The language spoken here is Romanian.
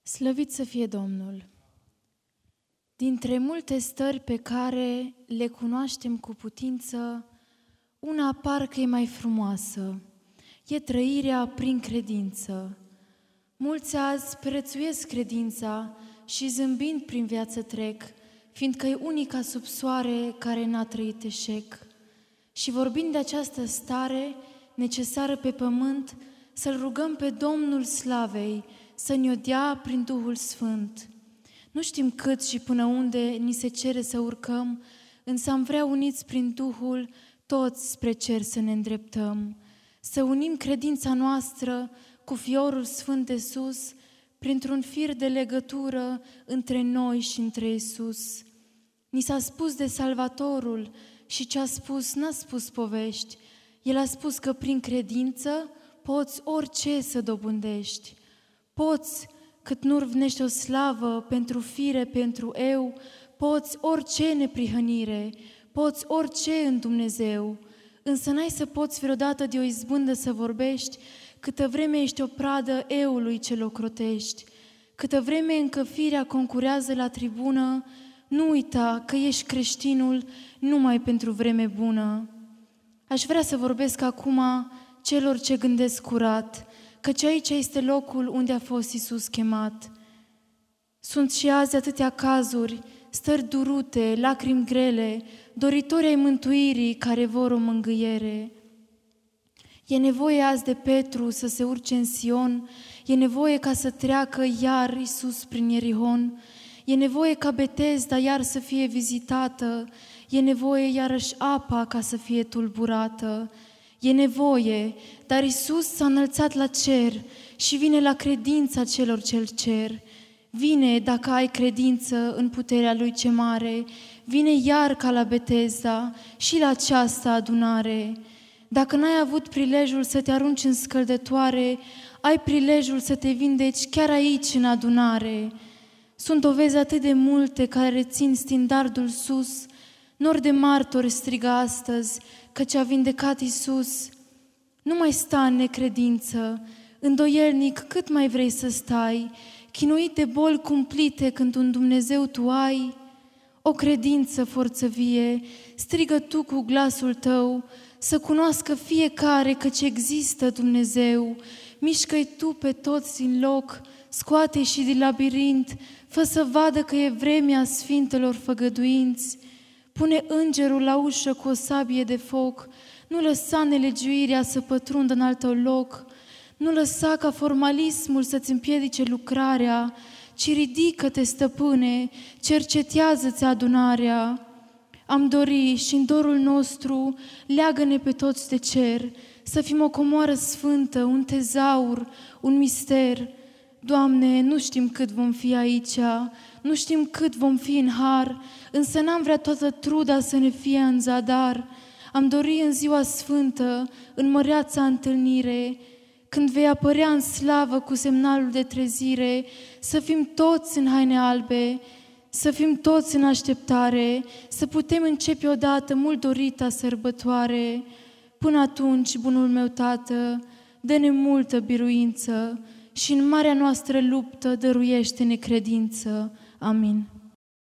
Slăvit să fie Domnul! Dintre multe stări pe care le cunoaștem cu putință, una parcă e mai frumoasă, e trăirea prin credință. Mulți azi prețuiesc credința și zâmbind prin viață trec, fiindcă e unica sub soare care n-a trăit eșec. Și vorbind de această stare necesară pe pământ, să-L rugăm pe Domnul Slavei să ne-o dea prin Duhul Sfânt. Nu știm cât și până unde ni se cere să urcăm, însă am vrea uniți prin Duhul toți spre cer să ne îndreptăm. Să unim credința noastră cu fiorul sfânt de sus, printr-un fir de legătură între noi și între Iisus. Ni s-a spus de Salvatorul și ce a spus n-a spus povești. El a spus că prin credință poți orice să dobândești. Poți, cât nu râvnești o slavă pentru fire, pentru eu, poți orice neprihănire, poți orice în Dumnezeu, însă n-ai să poți vreodată de o izbândă să vorbești, câtă vreme ești o pradă eului ce l-ocrotești. Câtă vreme încă firea concurează la tribună, nu uita că ești creștinul numai pentru vreme bună. Aș vrea să vorbesc acum celor ce gândesc curat, căci aici este locul unde a fost Iisus chemat. Sunt și azi atâtea cazuri, stări durute, lacrimi grele, doritori ai mântuirii care vor o mângâiere. E nevoie azi de Petru să se urce în Sion, e nevoie ca să treacă iar Iisus prin Ierihon, e nevoie ca Betesda iar să fie vizitată, e nevoie iarăși apa ca să fie tulburată. E nevoie, dar Iisus s-a înălțat la cer și vine la credința celor ce-L cer. Vine dacă ai credință în puterea Lui ce mare, vine iar ca la Betesda și la această adunare. Dacă n-ai avut prilejul să te arunci în scăldătoare, ai prilejul să te vindeci chiar aici în adunare. Sunt dovezi atât de multe care țin standardul sus, nori de martori strigă astăzi, căci a vindecat Iisus. Nu mai sta în necredință, îndoielnic cât mai vrei să stai, chinuit de boli cumplite când un Dumnezeu tu ai. O credință, forță vie, strigă tu cu glasul tău, să cunoască fiecare căci există Dumnezeu. Mișcă-i tu pe toți din loc, scoate-i și din labirint, fă să vadă că e vremea sfintelor făgăduinți. Pune îngerul la ușă cu o sabie de foc, nu lăsa nelegiuirea să pătrundă în alt loc, nu lăsa ca formalismul să-ți împiedice lucrarea, ci ridică-te, stăpâne, cercetează-ți adunarea. Am dori și în dorul nostru leagă-ne pe toți de cer, să fim o comoară sfântă, un tezaur, un mister. Doamne, nu știm cât vom fi aici, nu știm cât vom fi în har, însă n-am vrea toată truda să ne fie în zadar. Am dori în ziua sfântă, în măreața întâlnire, când vei apărea în slavă cu semnalul de trezire, să fim toți în haine albe, să fim toți în așteptare, să putem începe odată mult dorita sărbătoare. Până atunci, bunul meu Tată, dă-ne multă biruință și în marea noastră luptă dăruiește-ne credință. Amin.